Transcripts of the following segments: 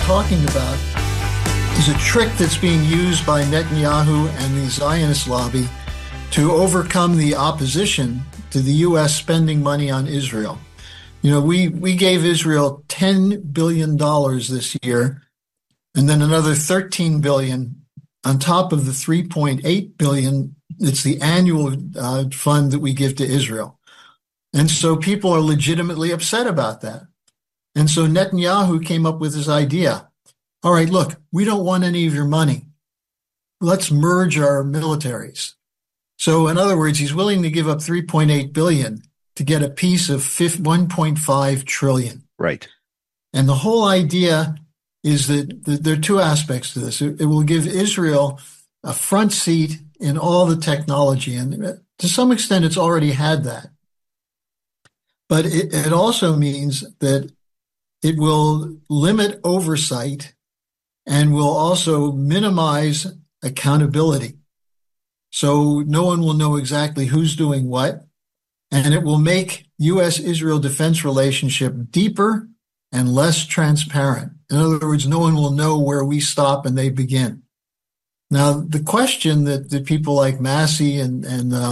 talking about is a trick that's being used by Netanyahu and the Zionist lobby to overcome the opposition to the U.S. spending money on Israel. You know, we gave Israel $10 billion this year, and then another $13 billion on top of the $3.8 billion. It's the annual fund that we give to Israel. And so people are legitimately upset about that. And so Netanyahu came up with this idea. All right, look, we don't want any of your money. Let's merge our militaries. So in other words, he's willing to give up $3.8 billion to get a piece of $1.5 trillion. Right. And the whole idea is that there are two aspects to this. It will give Israel a front seat in all the technology. And to some extent, it's already had that. But it also means that it will limit oversight and will also minimize accountability. So no one will know exactly who's doing what. And it will make U.S.-Israel defense relationship deeper and less transparent. In other words, no one will know where we stop and they begin. Now, the question that people like Massey and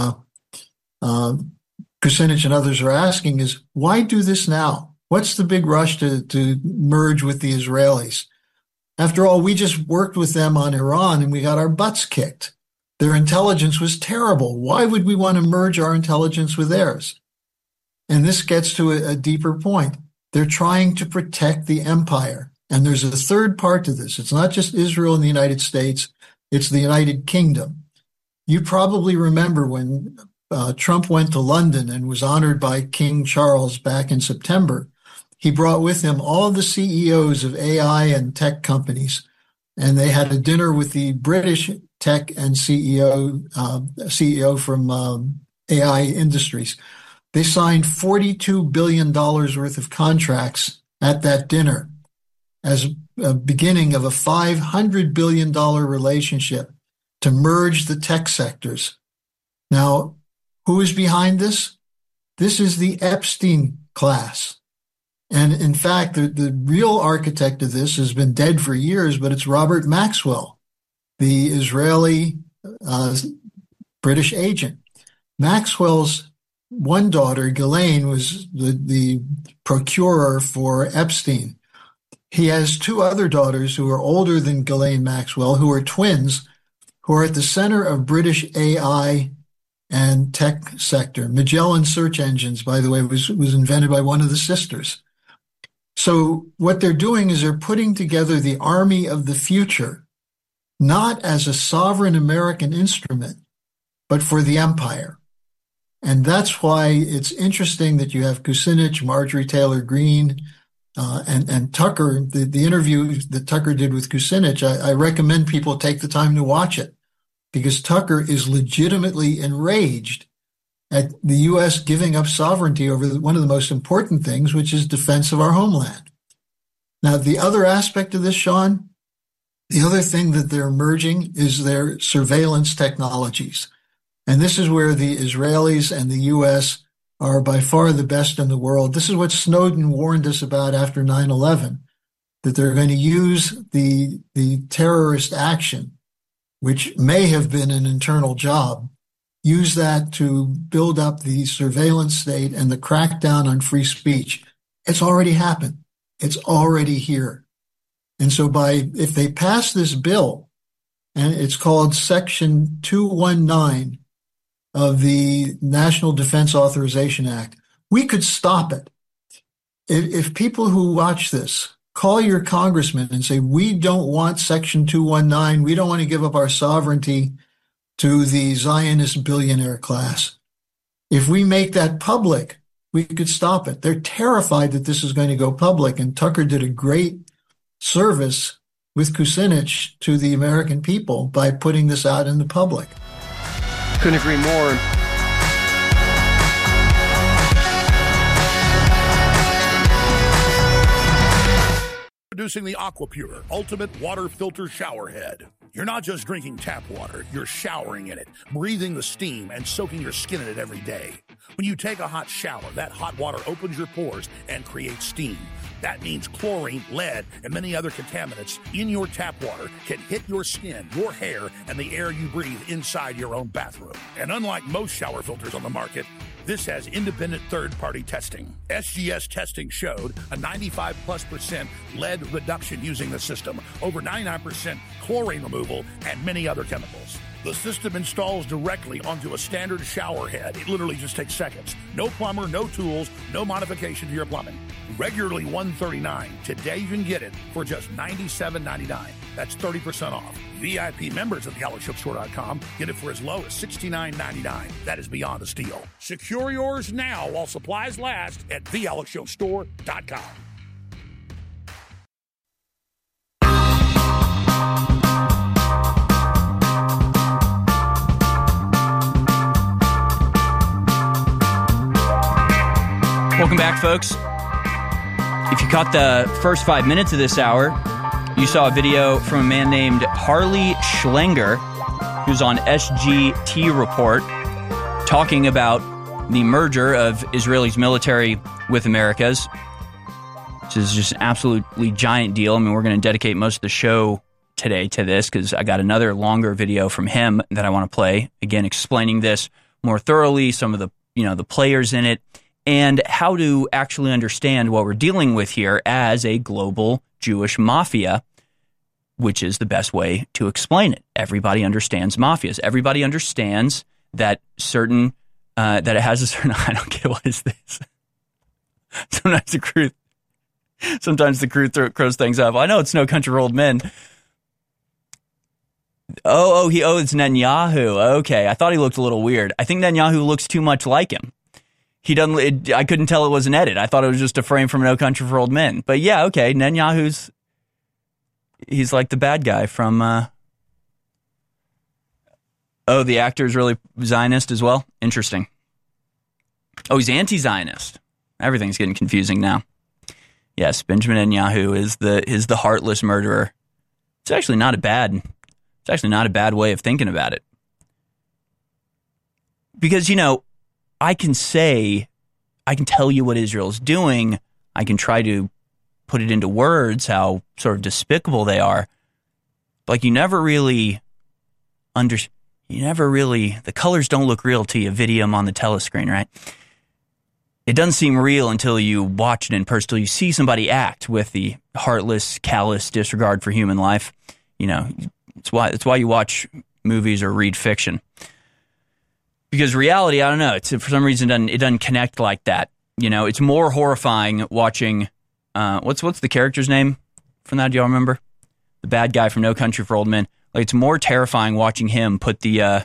Kucinich and others are asking is, why do this now? What's the big rush to merge with the Israelis? After all, we just worked with them on Iran and we got our butts kicked. Their intelligence was terrible. Why would we want to merge our intelligence with theirs? And this gets to a deeper point. They're trying to protect the empire. And there's a third part to this. It's not just Israel and the United States. It's the United Kingdom. You probably remember when Trump went to London and was honored by King Charles back in September. He brought with him all the CEOs of AI and tech companies, and they had a dinner with the British tech and CEO from AI Industries. They signed $42 billion worth of contracts at that dinner as a beginning of a $500 billion relationship to merge the tech sectors. Now, who is behind this? This is the Epstein class. And in fact, the real architect of this has been dead for years, but it's Robert Maxwell, the Israeli British agent. Maxwell's one daughter, Ghislaine, was the procurer for Epstein. He has two other daughters who are older than Ghislaine Maxwell, who are twins, who are at the center of British AI and tech sector. Magellan search engines, by the way, was invented by one of the sisters. So what they're doing is they're putting together the army of the future, not as a sovereign American instrument, but for the empire. And that's why it's interesting that you have Kucinich, Marjorie Taylor Greene, and Tucker. The interview that Tucker did with Kucinich, I recommend people take the time to watch it, because Tucker is legitimately enraged at the U.S. giving up sovereignty over one of the most important things, which is defense of our homeland. Now, the other aspect of this, Sean, the other thing that they're merging is their surveillance technologies. And this is where the Israelis and the U.S. are by far the best in the world. This is what Snowden warned us about after 9/11, that they're going to use the terrorist action, which may have been an internal job, use that to build up the surveillance state and the crackdown on free speech. It's already happened. It's already here. And so if they pass this bill, and it's called Section 219 of the National Defense Authorization Act, we could stop it. If people who watch this call your congressman and say, we don't want Section 219, we don't want to give up our sovereignty to the Zionist billionaire class. If we make that public, we could stop it. They're terrified that this is going to go public, and Tucker did a great service with Kucinich to the American people by putting this out in the public. Couldn't agree more. Introducing the AquaPure Ultimate Water Filter Shower Head. You're not just drinking tap water, you're showering in it, breathing the steam, and soaking your skin in it every day. When you take a hot shower, that hot water opens your pores and creates steam. That means chlorine, lead, and many other contaminants in your tap water can hit your skin, your hair, and the air you breathe inside your own bathroom. And unlike most shower filters on the market, this has independent third-party testing. SGS testing showed a 95+% lead reduction using the system, over 99% chlorine removal, and many other chemicals. The system installs directly onto a standard shower head. It literally just takes seconds. No plumber, no tools, no modification to your plumbing. Regularly $139. Today you can get it for just $97.99. That's 30% off. VIP members at thealexshowstore.com get it for as low as $69.99. That is beyond a steal. Secure yours now while supplies last at thealexshowstore.com. Welcome back, folks. If you caught the first 5 minutes of this hour, you saw a video from a man named Harley Schlanger, who's on SGT Report, talking about the merger of Israel's military with America's, which is just an absolutely giant deal. I mean, we're going to dedicate most of the show today to this because I got another longer video from him that I want to play, again, explaining this more thoroughly, some of the, the players in it, and how to actually understand what we're dealing with here as a global Jewish mafia, which is the best way to explain it. Everybody understands mafias. Everybody understands that that it has a certain, I don't get, what is this? Sometimes the crew throws things up. I know it's No Country for Old Men. It's Netanyahu. Okay, I thought he looked a little weird. I think Netanyahu looks too much like him. He doesn't. I couldn't tell it was an edit. I thought it was just a frame from No Country for Old Men. But yeah, okay, he's like the bad guy from. The actor is really Zionist as well. Interesting. Oh, he's anti-Zionist. Everything's getting confusing now. Yes, Benjamin Netanyahu is the heartless murderer. It's actually not a bad way of thinking about it. Because I can tell you what Israel's doing. I can try to put it into words how sort of despicable they are. Like the colors don't look real till you video them on the telescreen, right? It doesn't seem real until you watch it in person, till you see somebody act with the heartless, callous disregard for human life. It's why you watch movies or read fiction. Because reality, I don't know, for some reason it doesn't connect like that. It's more horrifying watching, what's the character's name from that? Do y'all remember? The bad guy from No Country for Old Men. Like, it's more terrifying watching him put the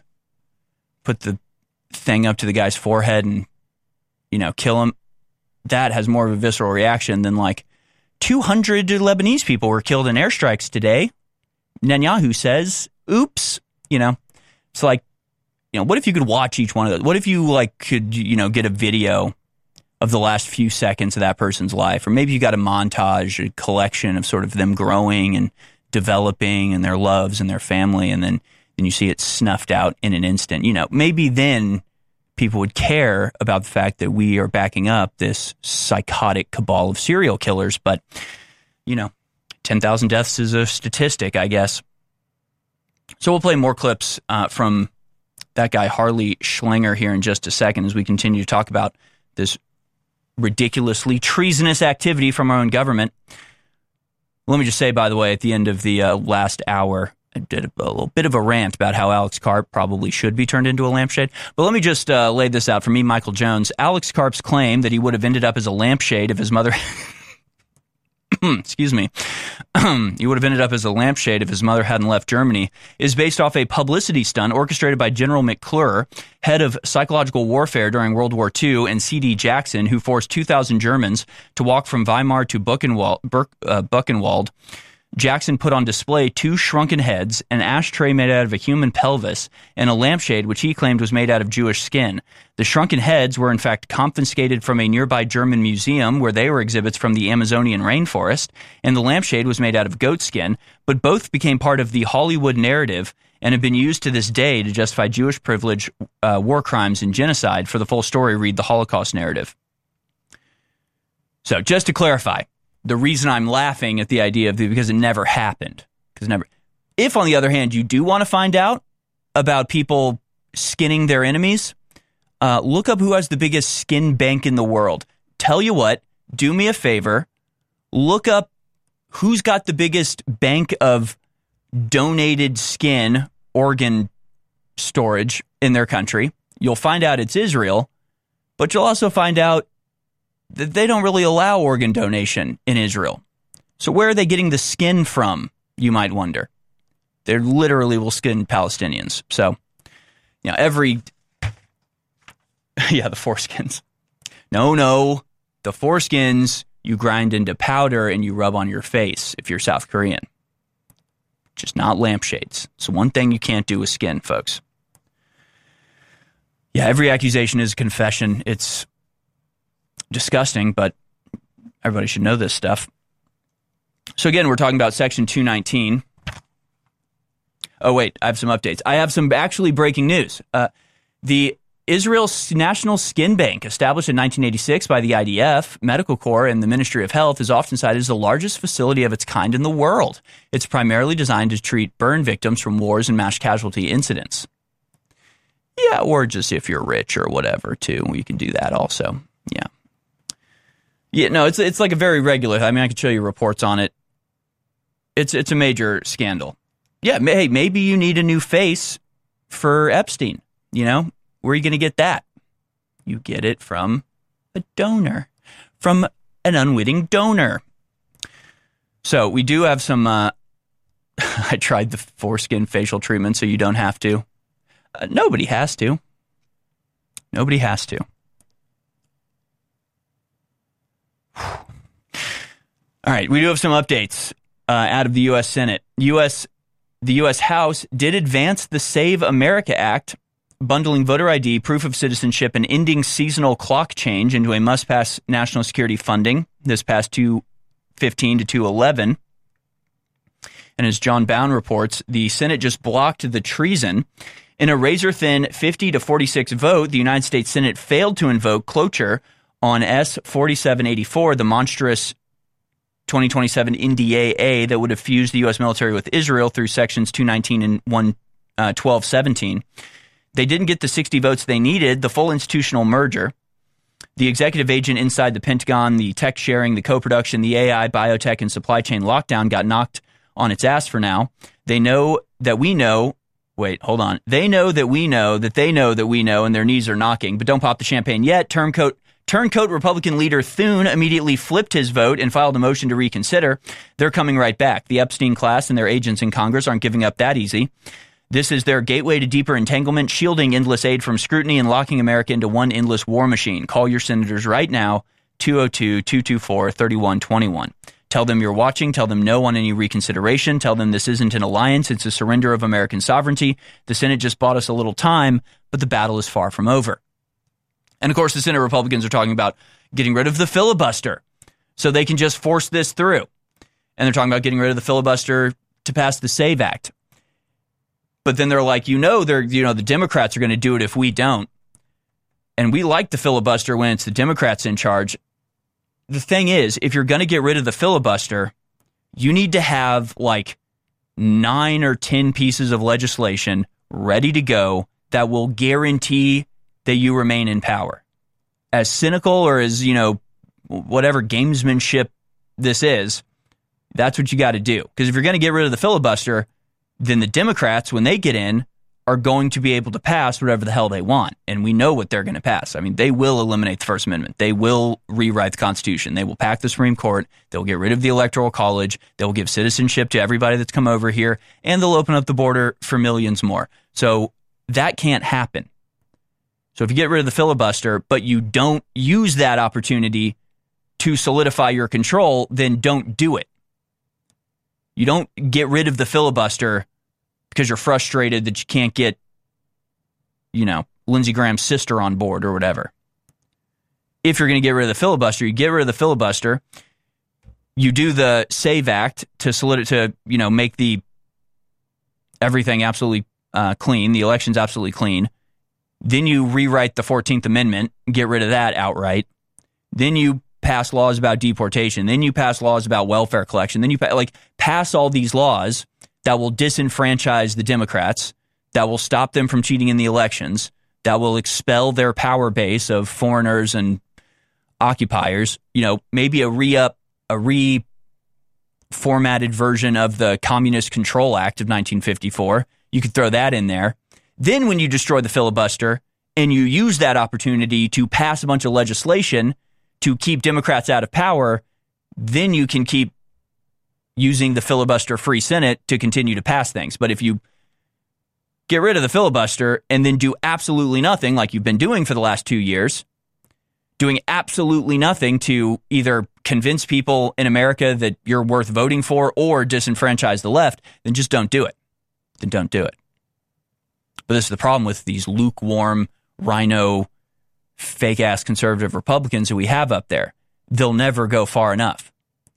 thing up to the guy's forehead and, kill him. That has more of a visceral reaction than 200 Lebanese people were killed in airstrikes today. Netanyahu says, oops, it's like, what if you could watch each one of those? What if you could, get a video of the last few seconds of that person's life? Or maybe you got a montage, a collection of sort of them growing and developing and their loves and their family. And then you see it snuffed out in an instant. Maybe then people would care about the fact that we are backing up this psychotic cabal of serial killers. But, 10,000 deaths is a statistic, I guess. So we'll play more clips from that guy Harley Schlanger here in just a second as we continue to talk about this ridiculously treasonous activity from our own government. Let me just say, by the way, at the end of the last hour, I did a little bit of a rant about how Alex Karp probably should be turned into a lampshade. But let me just lay this out for me, Michael Jones. Alex Karp's claim that he would have ended up as a lampshade if his mother... excuse me. He would have ended up as a lampshade if his mother hadn't left Germany, is based off a publicity stunt orchestrated by General McClure, head of psychological warfare during World War II, and C.D. Jackson, who forced 2,000 Germans to walk from Weimar to Buchenwald Jackson put on display 2 shrunken heads, an ashtray made out of a human pelvis, and a lampshade which he claimed was made out of Jewish skin. The shrunken heads were in fact confiscated from a nearby German museum where they were exhibits from the Amazonian rainforest, and the lampshade was made out of goat skin, but both became part of the Hollywood narrative and have been used to this day to justify Jewish privilege, war crimes, and genocide. For the full story, read the Holocaust narrative. So, just to clarify, the reason I'm laughing at the idea of because it never happened. If, on the other hand, you do want to find out about people skinning their enemies, look up who has the biggest skin bank in the world. Tell you what, do me a favor, look up who's got the biggest bank of donated skin organ storage in their country. You'll find out it's Israel, but you'll also find out that they don't really allow organ donation in Israel. So where are they getting the skin from, you might wonder? They literally will skin Palestinians. So, the foreskins. No, the foreskins you grind into powder and you rub on your face if you're South Korean. Just not lampshades. It's one thing you can't do with skin, folks. Yeah, every accusation is a confession. It's disgusting, but everybody should know this stuff. So again, we're talking about Section 219. Oh, wait, I have some updates. I have some actually breaking news. The Israel's National Skin Bank, established in 1986 by the IDF, Medical Corps, and the Ministry of Health, is often cited as the largest facility of its kind in the world. It's primarily designed to treat burn victims from wars and mass casualty incidents. Yeah, or just if you're rich or whatever, too. You can do that also. Yeah, no, it's like a very regular. I mean, I could show you reports on it. It's a major scandal. Yeah, hey, maybe you need a new face for Epstein. Where are you going to get that? You get it from a donor, from an unwitting donor. So we do have some. I tried the foreskin facial treatment, so you don't have to. Nobody has to. Nobody has to. All right, we do have some updates out of the U.S. Senate. The U.S. House did advance the Save America Act, bundling voter ID, proof of citizenship, and ending seasonal clock change into a must-pass national security funding this past 2/15 to 2/11. And as John Bound reports, the Senate just blocked the treason. In a razor-thin 50 to 46 vote, the United States Senate failed to invoke cloture on S-4784, the monstrous 2027 NDAA that would have fused the U.S. military with Israel through sections 219 and 1217. They didn't get the 60 votes they needed, the full institutional merger. The executive agent inside the Pentagon, the tech sharing, the co-production, the AI, biotech, and supply chain lockdown got knocked on its ass for now. They know that we know. Wait, hold on. They know that we know that they know that we know, and their knees are knocking. But don't pop the champagne yet. Turncoat Republican leader Thune immediately flipped his vote and filed a motion to reconsider. They're coming right back. The Epstein class and their agents in Congress aren't giving up that easy. This is their gateway to deeper entanglement, shielding endless aid from scrutiny and locking America into one endless war machine. Call your senators right now, 202-224-3121. Tell them you're watching. Tell them no on any reconsideration. Tell them this isn't an alliance. It's a surrender of American sovereignty. The Senate just bought us a little time, but the battle is far from over. And, of course, the Senate Republicans are talking about getting rid of the filibuster so they can just force this through. And they're talking about getting rid of the filibuster to pass the SAVE Act. But then they're like, the Democrats are going to do it if we don't. And we like the filibuster when it's the Democrats in charge. The thing is, if you're going to get rid of the filibuster, you need to have like 9 or 10 pieces of legislation ready to go that will guarantee that you remain in power. As cynical or as, whatever gamesmanship this is, that's what you got to do. Because if you're going to get rid of the filibuster, then the Democrats, when they get in, are going to be able to pass whatever the hell they want. And we know what they're going to pass. I mean, they will eliminate the First Amendment. They will rewrite the Constitution. They will pack the Supreme Court. They'll get rid of the Electoral College. They'll give citizenship to everybody that's come over here. And they'll open up the border for millions more. So that can't happen. So if you get rid of the filibuster, but you don't use that opportunity to solidify your control, then don't do it. You don't get rid of the filibuster because you're frustrated that you can't get, Lindsey Graham's sister on board or whatever. If you're going to get rid of the filibuster, you get rid of the filibuster. You do the SAVE Act to make the everything absolutely clean, the elections absolutely clean. Then you rewrite the 14th Amendment, get rid of that outright. Then you pass laws about deportation. Then you pass laws about welfare collection. Then you pass all these laws that will disenfranchise the Democrats, that will stop them from cheating in the elections, that will expel their power base of foreigners and occupiers. Maybe a reformatted version of the Communist Control Act of 1954. You could throw that in there. Then when you destroy the filibuster and you use that opportunity to pass a bunch of legislation to keep Democrats out of power, then you can keep using the filibuster-free Senate to continue to pass things. But if you get rid of the filibuster and then do absolutely nothing like you've been doing for the last 2 years, doing absolutely nothing to either convince people in America that you're worth voting for or disenfranchise the left, then just don't do it. Then don't do it. But this is the problem with these lukewarm, rhino, fake-ass conservative Republicans that we have up there. They'll never go far enough.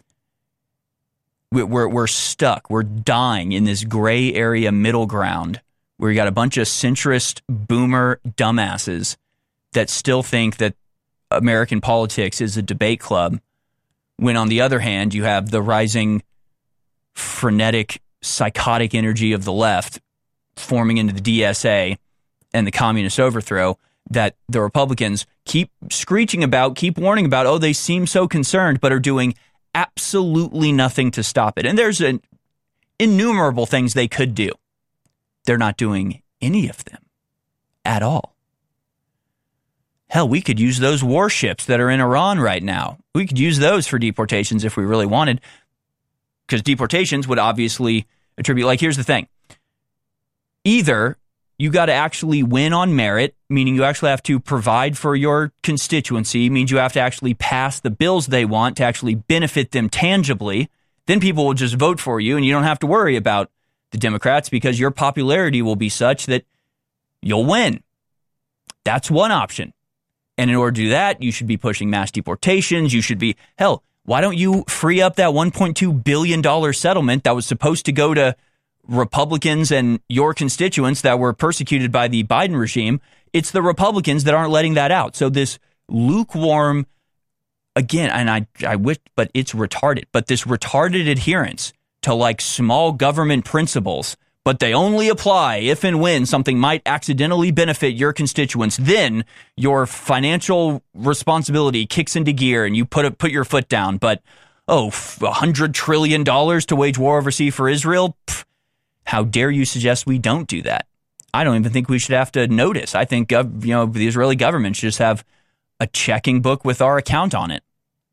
We're stuck. We're dying in this gray area middle ground where you got a bunch of centrist boomer dumbasses that still think that American politics is a debate club, when on the other hand, you have the rising, frenetic, psychotic energy of the left forming into the DSA and the communist overthrow that the Republicans keep screeching about, keep warning about. Oh, they seem so concerned, but are doing absolutely nothing to stop it. And there's innumerable things they could do. They're not doing any of them at all. Hell, we could use those warships that are in Iran right now. We could use those for deportations if we really wanted, because deportations would obviously attribute, here's the thing. Either you got to actually win on merit, meaning you actually have to provide for your constituency, means you have to actually pass the bills they want to actually benefit them tangibly. Then people will just vote for you and you don't have to worry about the Democrats because your popularity will be such that you'll win. That's one option. And in order to do that, you should be pushing mass deportations. You should be, hell, why don't you free up that $1.2 billion settlement that was supposed to go to Republicans and your constituents that were persecuted by the Biden regime? It's the Republicans that aren't letting that out. So this lukewarm, again, and I wish, but it's retarded, but this retarded adherence to small government principles, but they only apply if and when something might accidentally benefit your constituents. Then your financial responsibility kicks into gear and you put your foot down. But, $100 trillion to wage war overseas for Israel? Pfft, how dare you suggest we don't do that? I don't even think we should have to notice. I think, the Israeli government should just have a checking book with our account on it.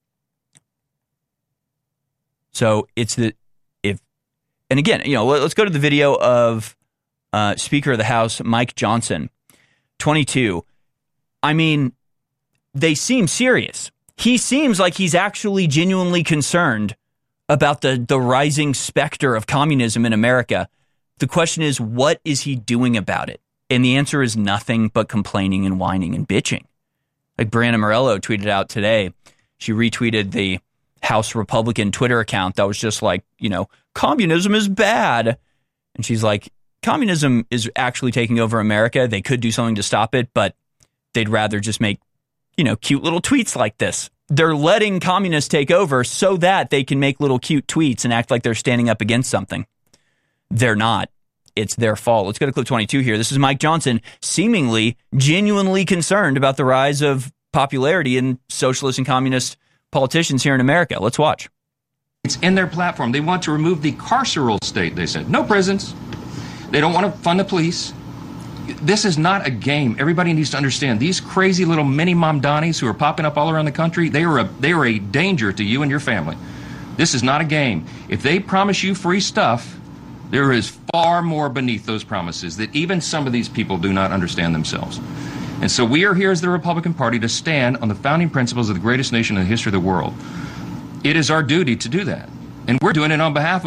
So and again, let's go to the video of Speaker of the House Mike Johnson, 22. I mean, they seem serious. He seems like he's actually genuinely concerned about the rising specter of communism in America. The question is, what is he doing about it? And the answer is nothing but complaining and whining and bitching. Like Brianna Morello tweeted out today, she retweeted the House Republican Twitter account that was just communism is bad. And she's like, communism is actually taking over America. They could do something to stop it, but they'd rather just make, cute little tweets like this. They're letting communists take over so that they can make little cute tweets and act like they're standing up against something. They're not. It's their fault. Let's go to clip 22 here. This is Mike Johnson, seemingly genuinely concerned about the rise of popularity in socialist and communist politicians here in America. Let's watch. It's in their platform. They want to remove the carceral state, they said. No prisons. They don't want to fund the police. This is not a game. Everybody needs to understand. These crazy little mini Mamdanis who are popping up all around the country, they are a danger to you and your family. This is not a game. If they promise you free stuff, there is far more beneath those promises that even some of these people do not understand themselves. And so we are here as the Republican Party to stand on the founding principles of the greatest nation in the history of the world. It is our duty to do that. And we're doing it on behalf of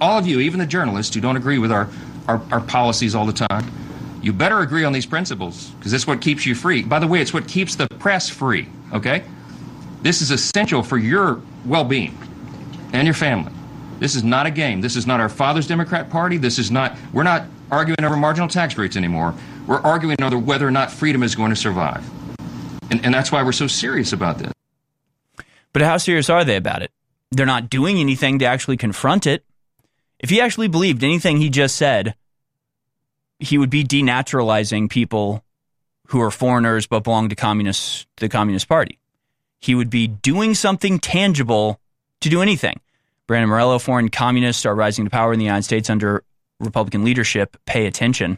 all of you, even the journalists who don't agree with our policies all the time, you better agree on these principles, because it's what keeps you free. By the way, it's what keeps the press free, okay? This is essential for your well-being and your family. This is not a game. This is not our father's Democrat Party. We're not arguing over marginal tax rates anymore. We're arguing over whether or not freedom is going to survive. And that's why we're so serious about this. But how serious are they about it? They're not doing anything to actually confront it. If he actually believed anything he just said, he would be denaturalizing people who are foreigners but belong to the Communist Party. He would be doing something tangible to do anything. Brandon Morello, foreign communists are rising to power in the United States under Republican leadership. Pay attention.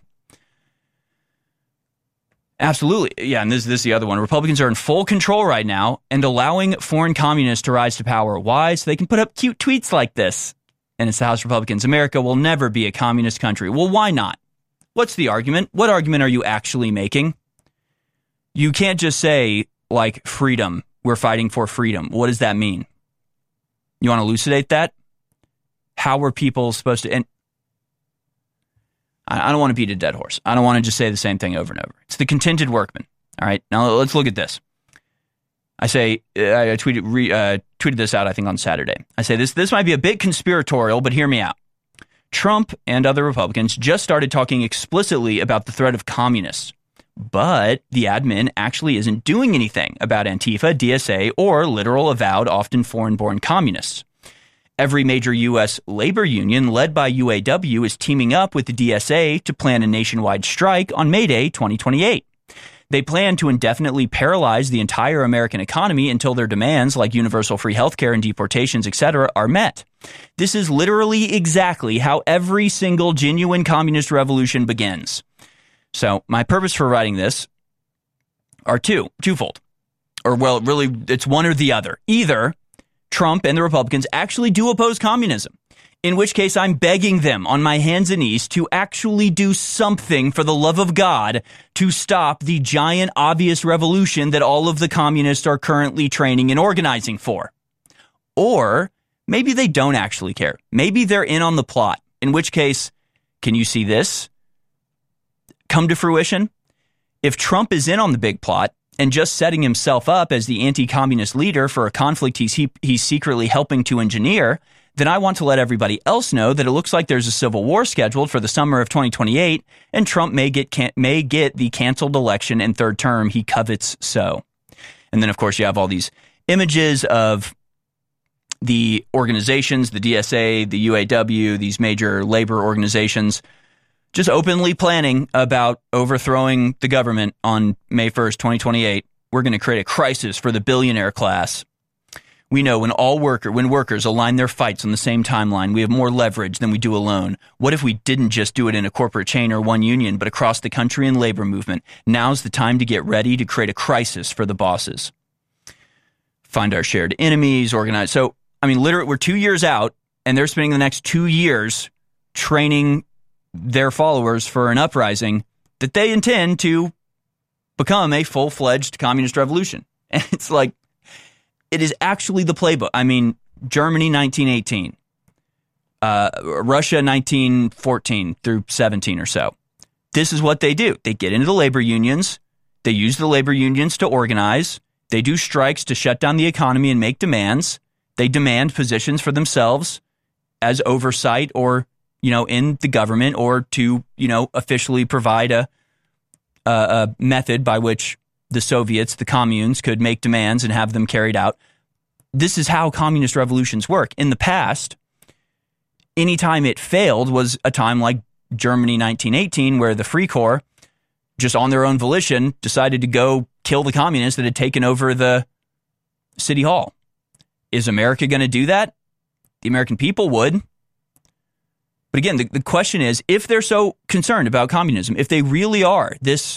Absolutely. Yeah, and this is the other one. Republicans are in full control right now and allowing foreign communists to rise to power. Why? So they can put up cute tweets like this. And it's the House Republicans. America will never be a communist country. Well, why not? What's the argument? What argument are you actually making? You can't just say, like, freedom. We're fighting for freedom. What does that mean? You want to elucidate that? How are people supposed to... And I don't want to beat a dead horse. I don't want to just say the same thing over and over. It's the contented workman. All right, now let's look at this. I tweeted this out, I think, on Saturday. I say this might be a bit conspiratorial, but hear me out. Trump and other Republicans just started talking explicitly about the threat of communists, but the admin actually isn't doing anything about Antifa, DSA, or literal, avowed, often foreign-born communists. Every major U.S. labor union led by UAW is teaming up with the DSA to plan a nationwide strike on May Day 2028. They plan to indefinitely paralyze the entire American economy until their demands like universal free healthcare and deportations, etc., are met. This is literally exactly how every single genuine communist revolution begins. So my purpose for writing this are twofold. Or, well, really, it's one or the other. Either Trump and the Republicans actually do oppose communism, in which case I'm begging them on my hands and knees to actually do something for the love of God to stop the giant obvious revolution that all of the communists are currently training and organizing for. Or maybe they don't actually care. Maybe they're in on the plot, in which case, can you see this come to fruition? If Trump is in on the big plot and just setting himself up as the anti-communist leader for a conflict he's secretly helping to engineer, then I want to let everybody else know that it looks like there's a civil war scheduled for the summer of 2028, and Trump may get the canceled election and third term he covets so. And then, of course, you have all these images of the organizations, the DSA, the UAW, these major labor organizations, just openly planning about overthrowing the government on May 1st, 2028. We're going to create a crisis for the billionaire class. We know when workers align their fights on the same timeline, we have more leverage than we do alone. What if we didn't just do it in a corporate chain or one union, but across the country and labor movement? Now's the time to get ready to create a crisis for the bosses. Find our shared enemies, organize. So, I mean, literally, we're 2 years out, and they're spending the next 2 years training their followers for an uprising that they intend to become a full-fledged communist revolution. And it's like, it is actually the playbook. I mean, Germany 1918, Russia 1914 through 17 or so. This is what they do. They get into the labor unions. They use the labor unions to organize. They do strikes to shut down the economy and make demands. They demand positions for themselves as oversight or, in the government, or to, officially provide a method by which the Soviets, the communes, could make demands and have them carried out. This is how communist revolutions work. In the past, any time it failed was a time like Germany 1918, where the Free Corps, just on their own volition, decided to go kill the communists that had taken over the city hall. Is America going to do that? The American people would. But again, the question is, if they're so concerned about communism, if they really are this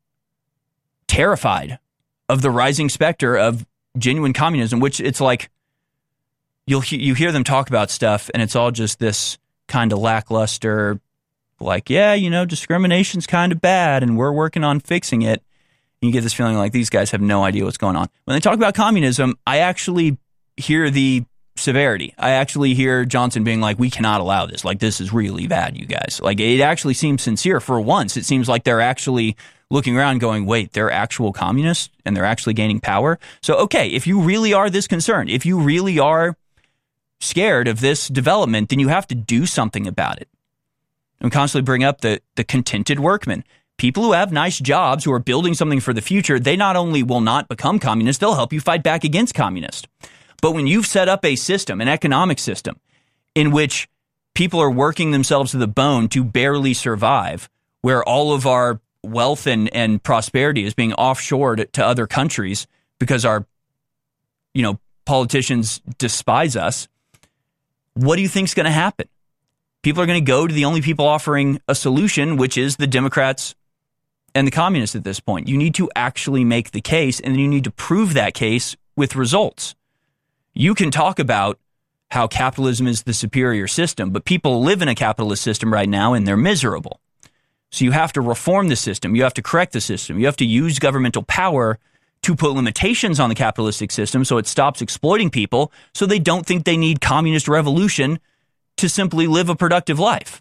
terrified of the rising specter of genuine communism, which it's like you hear them talk about stuff and it's all just this kind of lackluster, like, discrimination's kind of bad and we're working on fixing it. And you get this feeling like these guys have no idea what's going on. When they talk about communism, I actually hear the severity. I actually hear Johnson being like, we cannot allow this. Like, this is really bad, you guys. Like, it actually seems sincere. For once, it seems like they're actually looking around going, wait, they're actual communists and they're actually gaining power. So, okay, if you really are this concerned, if you really are scared of this development, then you have to do something about it. And constantly bring up the contented workman. People who have nice jobs, who are building something for the future, they not only will not become communists, they'll help you fight back against communists. But when you've set up a system, an economic system, in which people are working themselves to the bone to barely survive, where all of our wealth and prosperity is being offshored to other countries because our, politicians despise us, what do you think is going to happen? People are going to go to the only people offering a solution, which is the Democrats and the communists at this point. You need to actually make the case, and then you need to prove that case with results. You can talk about how capitalism is the superior system, but people live in a capitalist system right now, and they're miserable. So you have to reform the system. You have to correct the system. You have to use governmental power to put limitations on the capitalistic system so it stops exploiting people, so they don't think they need communist revolution to simply live a productive life.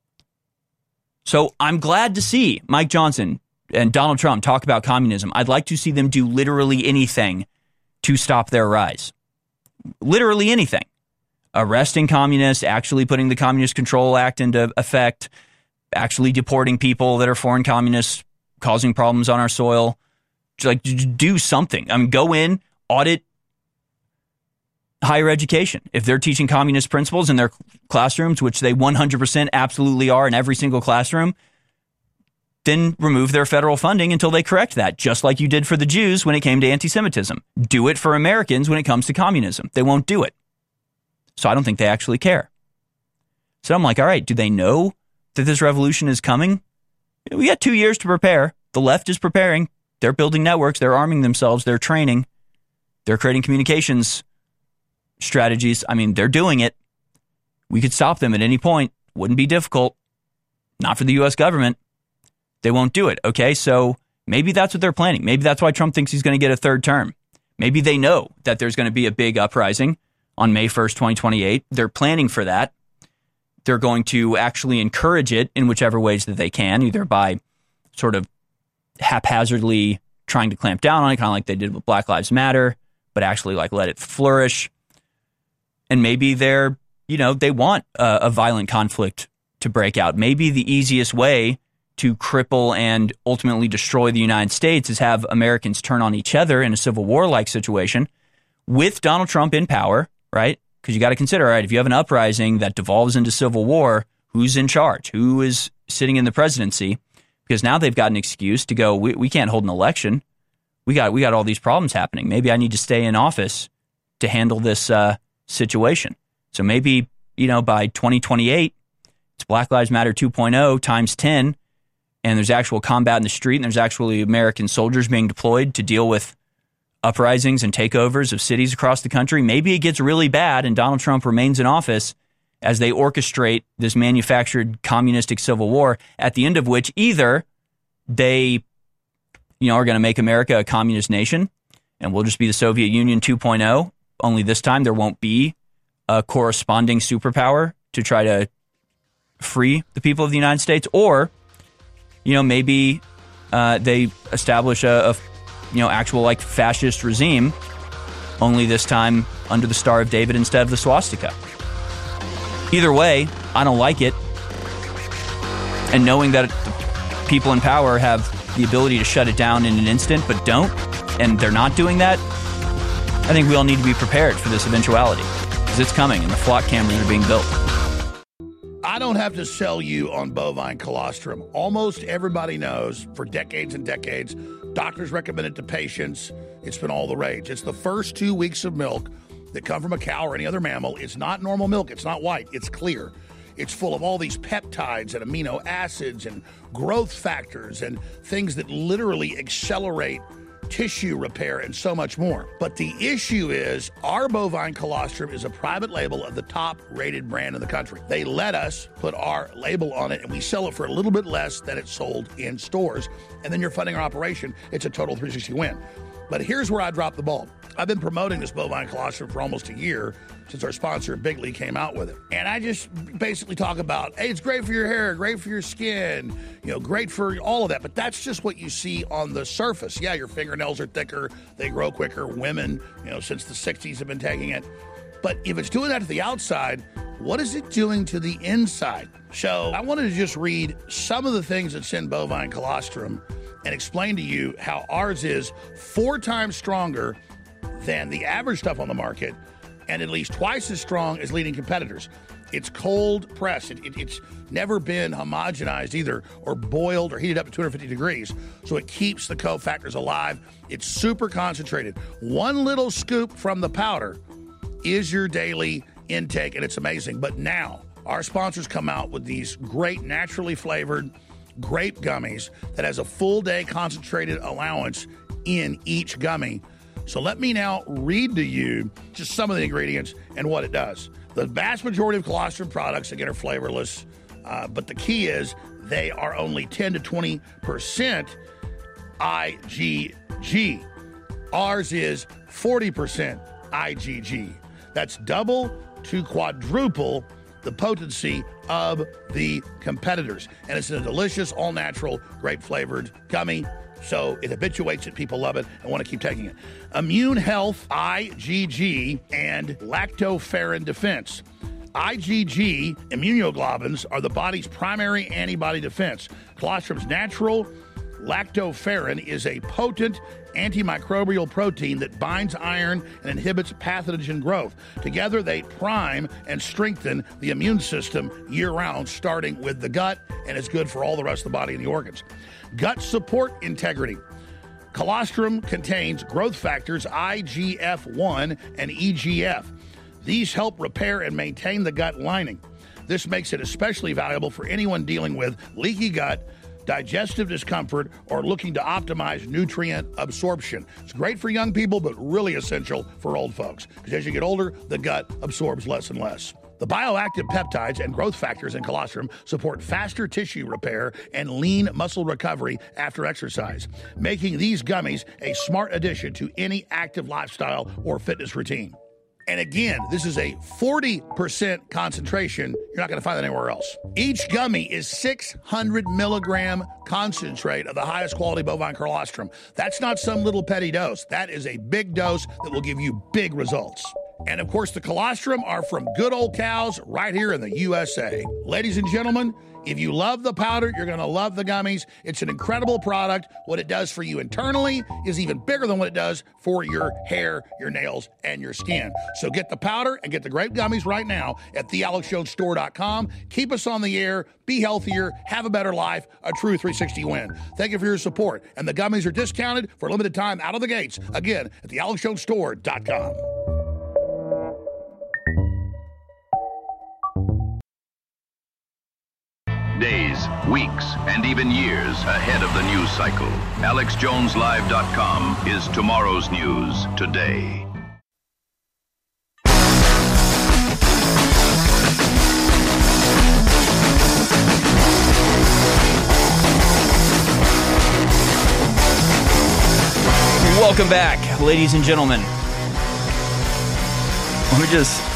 So I'm glad to see Mike Johnson and Donald Trump talk about communism. I'd like to see them do literally anything to stop their rise. Literally anything. Arresting communists, actually putting the Communist Control Act into effect, actually deporting people that are foreign communists, causing problems on our soil. Like, do something. I mean, go in, audit higher education. If they're teaching communist principles in their classrooms, which they 100% absolutely are in every single classroom, then remove their federal funding until they correct that, just like you did for the Jews when it came to anti-Semitism. Do it for Americans when it comes to communism. They won't do it. So I don't think they actually care. So I'm like, all right, do they know that this revolution is coming? We got 2 years to prepare. The left is preparing. They're building networks. They're arming themselves. They're training. They're creating communications strategies. I mean, they're doing it. We could stop them at any point. Wouldn't be difficult. Not for the U.S. government. They won't do it. Okay, so maybe that's what they're planning. Maybe that's why Trump thinks he's going to get a third term. Maybe they know that there's going to be a big uprising on May 1st, 2028. They're planning for that. They're going to actually encourage it in whichever ways that they can, either by sort of haphazardly trying to clamp down on it, kind of like they did with Black Lives Matter, but actually like let it flourish. And maybe they're, they want a violent conflict to break out. Maybe the easiest way to cripple and ultimately destroy the United States is have Americans turn on each other in a civil war-like situation with Donald Trump in power, right? Because you got to consider, all right, if you have an uprising that devolves into civil war, who's in charge? Who is sitting in the presidency? Because now they've got an excuse to go, we can't hold an election. We got all these problems happening. Maybe I need to stay in office to handle this situation. So maybe, by 2028, it's Black Lives Matter 2.0 times 10, and there's actual combat in the street, and there's actually American soldiers being deployed to deal with uprisings and takeovers of cities across the country. Maybe it gets really bad and Donald Trump remains in office as they orchestrate this manufactured communistic civil war, at the end of which either they, are going to make America a communist nation and we'll just be the Soviet Union 2.0, only this time there won't be a corresponding superpower to try to free the people of the United States, or, maybe they establish a actual like fascist regime, only this time under the Star of David instead of the swastika. Either way, I don't like it. And knowing that the people in power have the ability to shut it down in an instant, but don't, and they're not doing that, I think we all need to be prepared for this eventuality, because it's coming and the flock cameras are being built. I don't have to sell you on bovine colostrum. Almost everybody knows for decades and decades, doctors recommend it to patients. It's been all the rage. It's the first 2 weeks of milk that come from a cow or any other mammal. It's not normal milk. It's not white. It's clear. It's full of all these peptides and amino acids and growth factors and things that literally accelerate tissue repair and so much more. But the issue is our bovine colostrum is a private label of the top-rated brand in the country. They let us put our label on it, and we sell it for a little bit less than it's sold in stores. And then you're funding our operation. It's a total 360 win. But here's where I dropped the ball. I've been promoting this bovine colostrum for almost a year since our sponsor, Bigley, came out with it. And I just basically talk about, hey, it's great for your hair, great for your skin, great for all of that. But that's just what you see on the surface. Yeah, your fingernails are thicker, they grow quicker. Women, since the 60s have been taking it. But if it's doing that to the outside, what is it doing to the inside? So I wanted to just read some of the things that's in bovine colostrum and explain to you how ours is 4 times stronger than the average stuff on the market and at least twice as strong as leading competitors. It's cold pressed. It's never been homogenized either or boiled or heated up to 250 degrees. So it keeps the cofactors alive. It's super concentrated. One little scoop from the powder is your daily intake, and it's amazing. But now our sponsors come out with these great naturally flavored grape gummies that has a full day concentrated allowance in each gummy. So let me now read to you just some of the ingredients and what it does. The vast majority of colostrum products, again, are flavorless, but the key is they are only 10 to 20% IgG. Ours is 40% IgG. That's double to quadruple the potency of the competitors. And it's a delicious, all-natural, grape-flavored gummy. So it habituates it. People love it and want to keep taking it. Immune health, IgG, and lactoferrin defense. IgG, immunoglobulins, are the body's primary antibody defense. Colostrum's natural lactoferrin is a potent antimicrobial protein that binds iron and inhibits pathogen growth. Together, they prime and strengthen the immune system year-round, starting with the gut, and it's good for all the rest of the body and the organs. Gut support integrity. Colostrum contains growth factors IGF-1 and EGF. These help repair and maintain the gut lining. This makes it especially valuable for anyone dealing with leaky gut, digestive discomfort, or looking to optimize nutrient absorption. It's great for young people, but really essential for old folks, because as you get older, the gut absorbs less and less. The bioactive peptides and growth factors in colostrum support faster tissue repair and lean muscle recovery after exercise, making these gummies a smart addition to any active lifestyle or fitness routine. And again, this is a 40% concentration. You're not going to find that anywhere else. Each gummy is 600 milligram concentrate of the highest quality bovine colostrum. That's not some little petty dose. That is a big dose that will give you big results. And of course, the colostrum are from good old cows right here in the USA. Ladies and gentlemen, if you love the powder, you're going to love the gummies. It's an incredible product. What it does for you internally is even bigger than what it does for your hair, your nails, and your skin. So get the powder and get the grape gummies right now at thealexjonestore.com. Keep us on the air, be healthier, have a better life, a true 360 win. Thank you for your support. And the gummies are discounted for a limited time out of the gates. Again, at thealexjonestore.com. Days, weeks, and even years ahead of the news cycle. AlexJonesLive.com is tomorrow's news today. Welcome back, ladies and gentlemen. Let me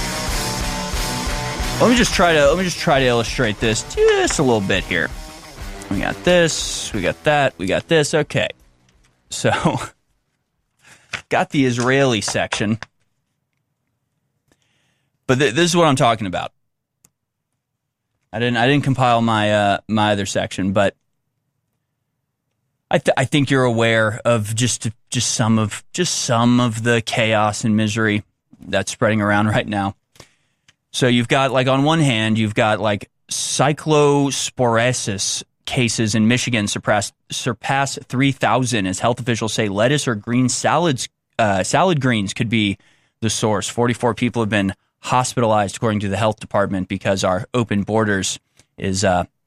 just try to illustrate this just a little bit here. We got this, we got that, we got this. Okay. So got the Israeli section. But this is what I'm talking about. I didn't compile my my other section, but I think you're aware of just some of the chaos and misery that's spreading around right now. So you've got, like, on one hand, you've got, like, cyclosporesis cases in Michigan surpass 3,000 as health officials say lettuce or green salad greens could be the source. 44 people have been hospitalized, according to the health department, because our open borders is,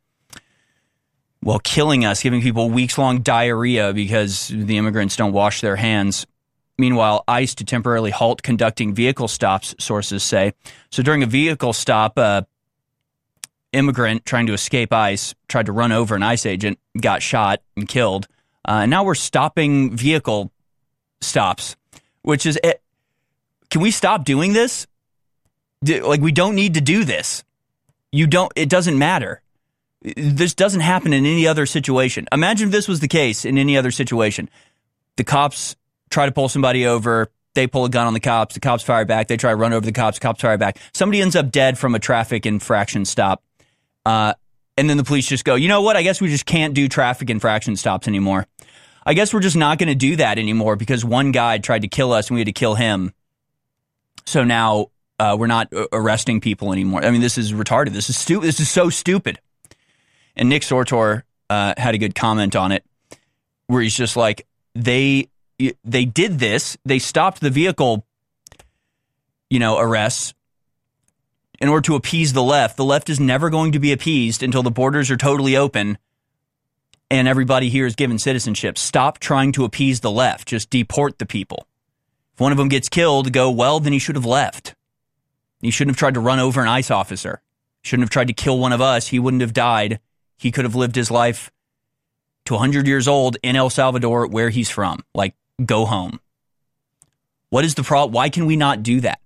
killing us, giving people weeks-long diarrhea because the immigrants don't wash their hands. Meanwhile, ICE to temporarily halt conducting vehicle stops, sources say. So during a vehicle stop, immigrant trying to escape ICE tried to run over an ICE agent, got shot and killed. And now we're stopping vehicle stops, which is, can we stop doing this? Like, we don't need to do this. It doesn't matter. This doesn't happen in any other situation. Imagine if this was the case in any other situation. The cops try to pull somebody over. They pull a gun on the cops fire back. They try to run over the cops fire back. Somebody ends up dead from a traffic infraction stop. And then the police just go, you know what? I guess we just can't do traffic infraction stops anymore. I guess we're just not going to do that anymore because one guy tried to kill us and we had to kill him. So now we're not arresting people anymore. I mean, this is retarded. This is stupid. This is so stupid. And Nick Sortor had a good comment on it where he's just like, they did this. They stopped the vehicle, arrests in order to appease the left. The left is never going to be appeased until the borders are totally open and everybody here is given citizenship. Stop trying to appease the left. Just deport the people. If one of them gets killed, go, well, then he should have left. He shouldn't have tried to run over an ICE officer. Shouldn't have tried to kill one of us. He wouldn't have died. He could have lived his life to 100 years old in El Salvador, where he's from. Like, go home. What is the problem? Why can we not do that?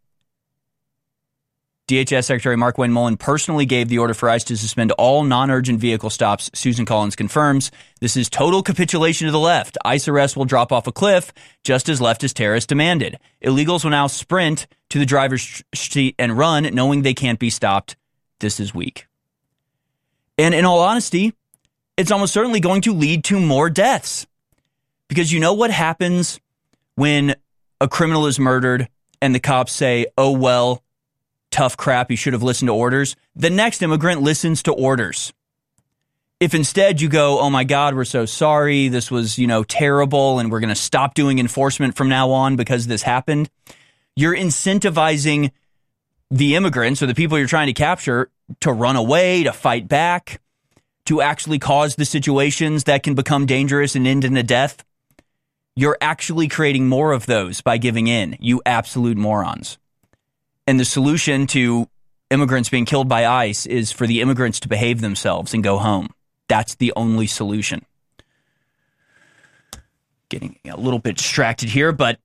DHS Secretary Mark Wayne Mullen personally gave the order for ICE to suspend all non-urgent vehicle stops. Susan Collins confirms this is total capitulation to the left. ICE arrests will drop off a cliff, just as leftist terrorists demanded. Illegals will now sprint to the driver's seat and run, knowing they can't be stopped. This is weak. And in all honesty, it's almost certainly going to lead to more deaths. Because you know what happens when a criminal is murdered and the cops say, oh, well, tough crap, you should have listened to orders. The next immigrant listens to orders. If instead you go, oh my God, we're so sorry, this was, terrible, and we're going to stop doing enforcement from now on because this happened, you're incentivizing the immigrants or the people you're trying to capture to run away, to fight back, to actually cause the situations that can become dangerous and end in a death. You're actually creating more of those by giving in, you absolute morons. And the solution to immigrants being killed by ICE is for the immigrants to behave themselves and go home. That's the only solution. Getting a little bit distracted here, but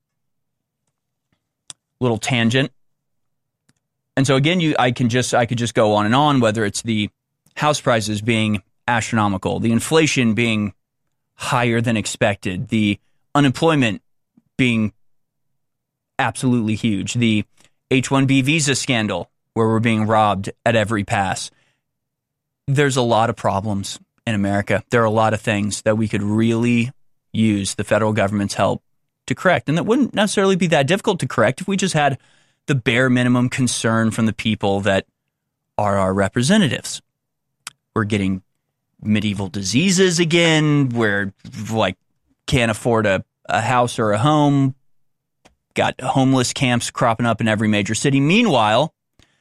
little tangent. And so again, I could just go on and on, whether it's the house prices being astronomical, the inflation being higher than expected, the unemployment being absolutely huge, the H-1B visa scandal where we're being robbed at every pass. There's a lot of problems in America. There are a lot of things that we could really use the federal government's help to correct. And that wouldn't necessarily be that difficult to correct if we just had the bare minimum concern from the people that are our representatives. We're getting medieval diseases again. We're can't afford a house or a home. Got homeless camps cropping up in every major city. Meanwhile,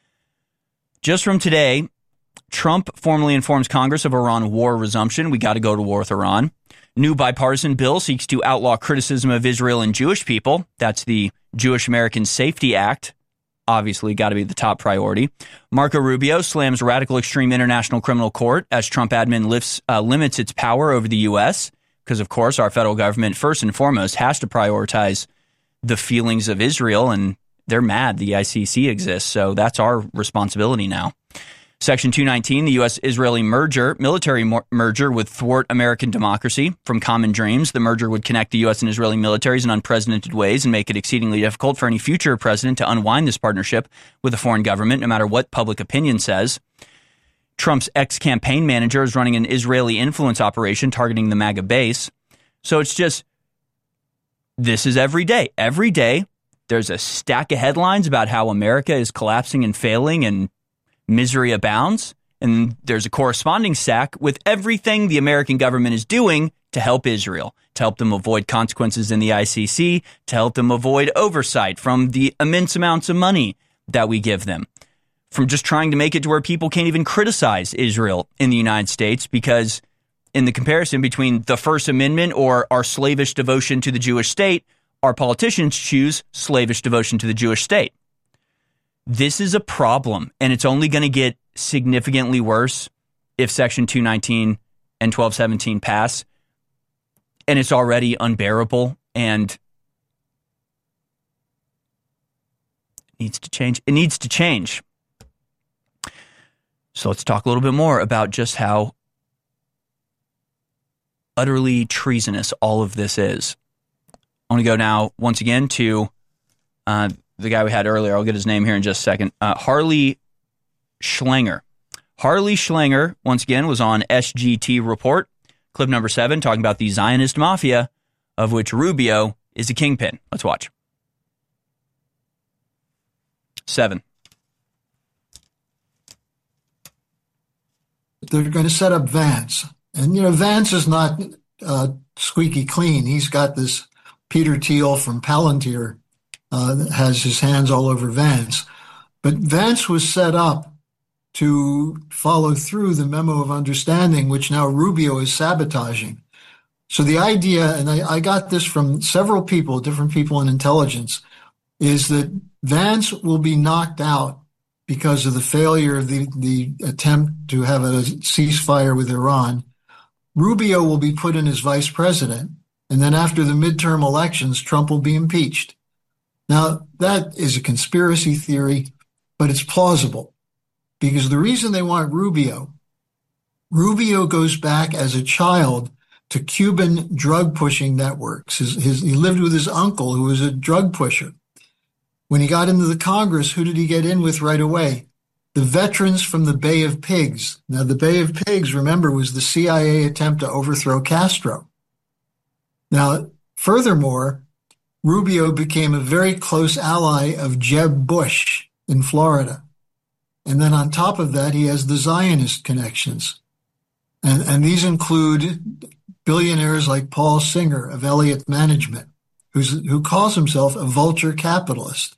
just from today, Trump formally informs Congress of Iran war resumption. We got to go to war with Iran. New bipartisan bill seeks to outlaw criticism of Israel and Jewish people. That's the Jewish American Safety Act. Obviously, got to be the top priority. Marco Rubio slams radical extreme international criminal court as Trump admin limits its power over the U.S. Because, of course, our federal government, first and foremost, has to prioritize the feelings of Israel, and they're mad the ICC exists, so that's our responsibility now. Section 219, the U.S.-Israeli military merger would thwart American democracy. From common dreams, the merger would connect the U.S. and Israeli militaries in unprecedented ways and make it exceedingly difficult for any future president to unwind this partnership with a foreign government, no matter what public opinion says. Trump's ex-campaign manager is running an Israeli influence operation targeting the MAGA base. So it's just, this is every day. Every day, there's a stack of headlines about how America is collapsing and failing and misery abounds. And there's a corresponding stack with everything the American government is doing to help Israel, to help them avoid consequences in the ICC, to help them avoid oversight from the immense amounts of money that we give them, from just trying to make it to where people can't even criticize Israel in the United States because in the comparison between the First Amendment or our slavish devotion to the Jewish state, our politicians choose slavish devotion to the Jewish state. This is a problem, and it's only going to get significantly worse if Section 219 and 1217 pass, and it's already unbearable, and needs to change. It needs to change. So let's talk a little bit more about just how utterly treasonous all of this is. I want to go now, once again, to the guy we had earlier. I'll get his name here in just a second. Harley Schlanger. Harley Schlanger, once again, was on SGT Report, clip number 7, talking about the Zionist mafia, of which Rubio is a kingpin. Let's watch. 7. They're going to set up Vance. And, Vance is not squeaky clean. He's got this Peter Thiel from Palantir that has his hands all over Vance. But Vance was set up to follow through the memo of understanding, which now Rubio is sabotaging. So the idea, and I got this from several people, different people in intelligence, is that Vance will be knocked out because of the failure of the attempt to have a ceasefire with Iran. Rubio will be put in as vice president, and then after the midterm elections, Trump will be impeached. Now, that is a conspiracy theory, but it's plausible, because the reason they want Rubio goes back as a child to Cuban drug-pushing networks. He lived with his uncle, who was a drug pusher. When he got into the Congress, who did he get in with right away? The veterans from the Bay of Pigs. Now, the Bay of Pigs, remember, was the CIA attempt to overthrow Castro. Now, furthermore, Rubio became a very close ally of Jeb Bush in Florida. And then on top of that, he has the Zionist connections. And these include billionaires like Paul Singer of Elliott Management, who calls himself a vulture capitalist.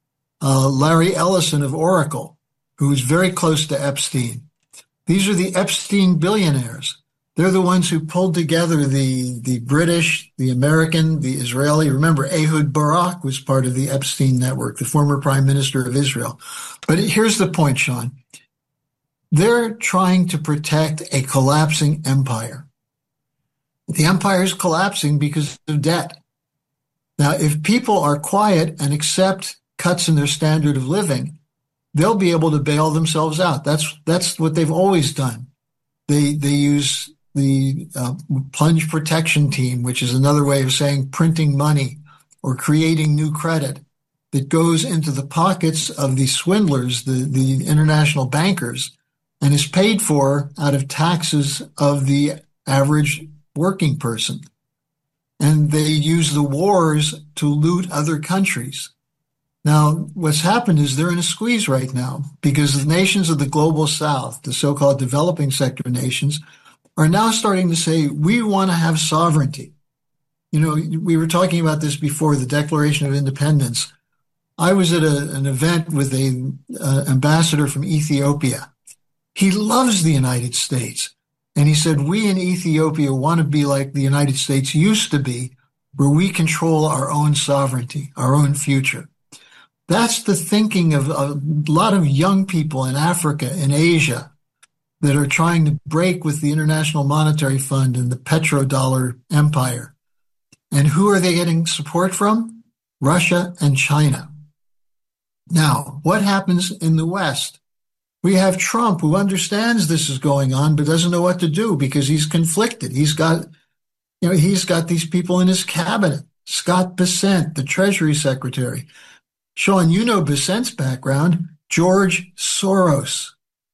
Larry Ellison of Oracle, who is very close to Epstein. These are the Epstein billionaires. They're the ones who pulled together the British, the American, the Israeli. Remember, Ehud Barak was part of the Epstein network, the former prime minister of Israel. But here's the point, Sean. They're trying to protect a collapsing empire. The empire is collapsing because of debt. Now, if people are quiet and accept cuts in their standard of living, they'll be able to bail themselves out. That's what they've always done. They use the plunge protection team, which is another way of saying printing money or creating new credit that goes into the pockets of the swindlers, the international bankers, and is paid for out of taxes of the average working person. And they use the wars to loot other countries. Now, what's happened is they're in a squeeze right now because the nations of the global south, the so-called developing sector nations, are now starting to say, we want to have sovereignty. We were talking about this before, the Declaration of Independence. I was at an event with an ambassador from Ethiopia. He loves the United States. And he said, we in Ethiopia want to be like the United States used to be, where we control our own sovereignty, our own future. That's the thinking of a lot of young people in Africa and Asia that are trying to break with the International Monetary Fund and the petrodollar empire. And who are they getting support from? Russia and China. Now, what happens in the West? We have Trump, who understands this is going on, but doesn't know what to do because he's conflicted. He's got these people in his cabinet. Scott Bessent, the Treasury Secretary. Sean, you know Bessent's background, George Soros.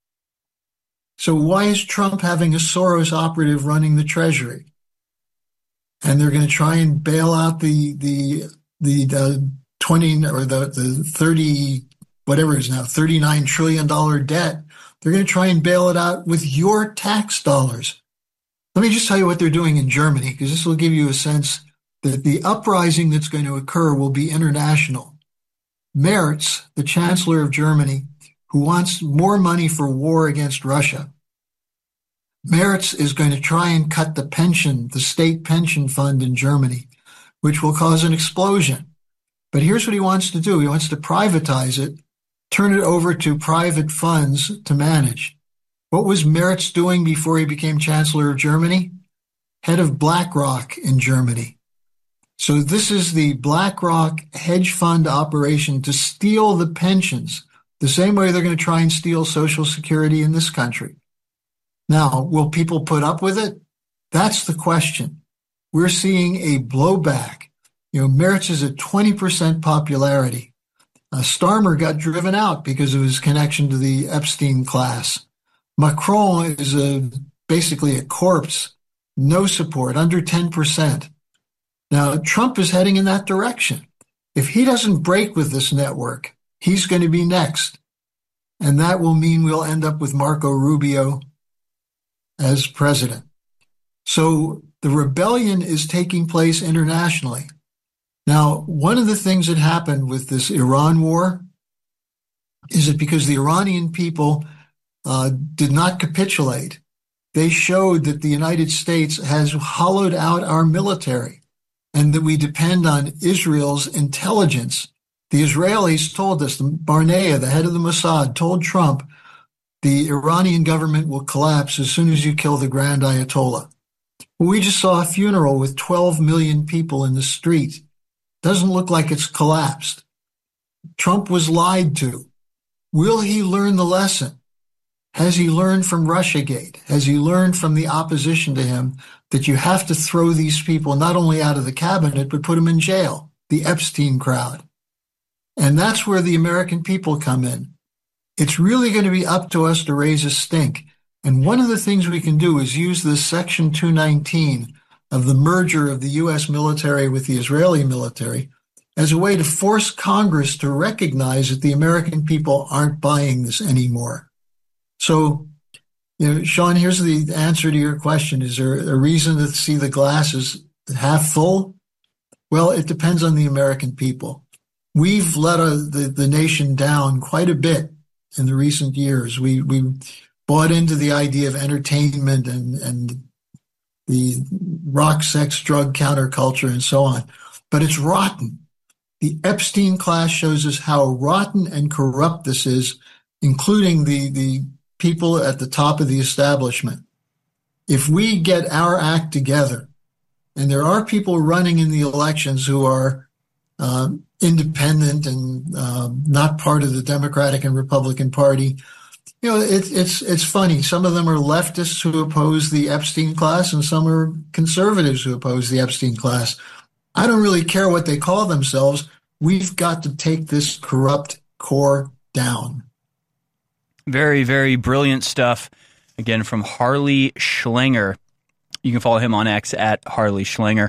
So why is Trump having a Soros operative running the Treasury? And they're going to try and bail out the 20 or the 30, whatever it is now, $39 trillion debt. They're going to try and bail it out with your tax dollars. Let me just tell you what they're doing in Germany, because this will give you a sense that the uprising that's going to occur will be international. Merz, the Chancellor of Germany, who wants more money for war against Russia, Merz is going to try and cut the state pension fund in Germany, which will cause an explosion. But here's what he wants to do. He wants to privatize it, turn it over to private funds to manage. What was Merz doing before he became Chancellor of Germany? Head of BlackRock in Germany. So this is the BlackRock hedge fund operation to steal the pensions, the same way they're going to try and steal Social Security in this country. Now, will people put up with it? That's the question. We're seeing a blowback. Merz is at 20% popularity. Starmer got driven out because of his connection to the Epstein class. Macron is basically a corpse, no support, under 10%. Now, Trump is heading in that direction. If he doesn't break with this network, he's going to be next. And that will mean we'll end up with Marco Rubio as president. So the rebellion is taking place internationally. Now, one of the things that happened with this Iran war is that because the Iranian people did not capitulate, they showed that the United States has hollowed out our military and that we depend on Israel's intelligence. The Israelis told us, Barnea, the head of the Mossad, told Trump, the Iranian government will collapse as soon as you kill the Grand Ayatollah. Well, we just saw a funeral with 12 million people in the street. Doesn't look like it's collapsed. Trump was lied to. Will he learn the lesson? Has he learned from Russiagate? Has he learned from the opposition to him that you have to throw these people not only out of the cabinet, but put them in jail, the Epstein crowd? And that's where the American people come in. It's really going to be up to us to raise a stink. And one of the things we can do is use this Section 219 of the merger of the U.S. military with the Israeli military as a way to force Congress to recognize that the American people aren't buying this anymore. So, Sean, here's the answer to your question. Is there a reason to see the glass as half full? Well, it depends on the American people. We've let the nation down quite a bit in the recent years. We bought into the idea of entertainment and the rock, sex, drug counterculture and so on. But it's rotten. The Epstein class shows us how rotten and corrupt this is, including the people at the top of the establishment. If we get our act together, and there are people running in the elections who are independent and not part of the Democratic and Republican Party, it's funny. Some of them are leftists who oppose the Epstein class, and some are conservatives who oppose the Epstein class. I don't really care what they call themselves. We've got to take this corrupt core down. Very, very brilliant stuff. Again, from Harley Schlanger. You can follow him on X at Harley Schlanger.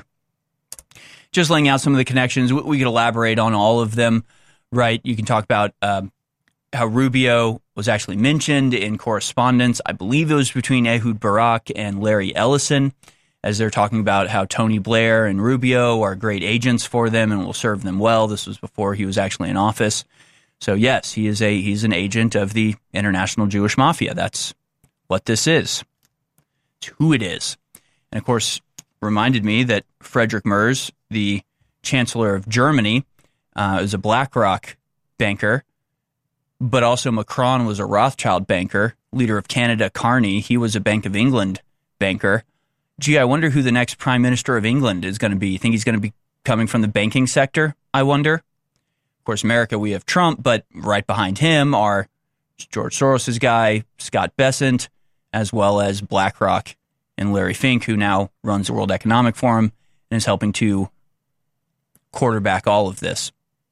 Just laying out some of the connections. We could elaborate on all of them, right? You can talk about how Rubio was actually mentioned in correspondence. I believe it was between Ehud Barak and Larry Ellison, as they're talking about how Tony Blair and Rubio are great agents for them and will serve them well. This was before he was actually in office. So yes, he's an agent of the International Jewish Mafia. That's what this is. It's who it is. And of course, reminded me that Frederick Merz, the Chancellor of Germany, is a BlackRock banker, but also Macron was a Rothschild banker. Leader of Canada, Carney, he was a Bank of England banker. Gee, I wonder who the next Prime Minister of England is going to be. You think he's going to be coming from the banking sector, I wonder? Of course, America, we have Trump, but right behind him are George Soros' guy, Scott Bessent, as well as BlackRock and Larry Fink, who now runs the World Economic Forum and is helping to quarterback all of this.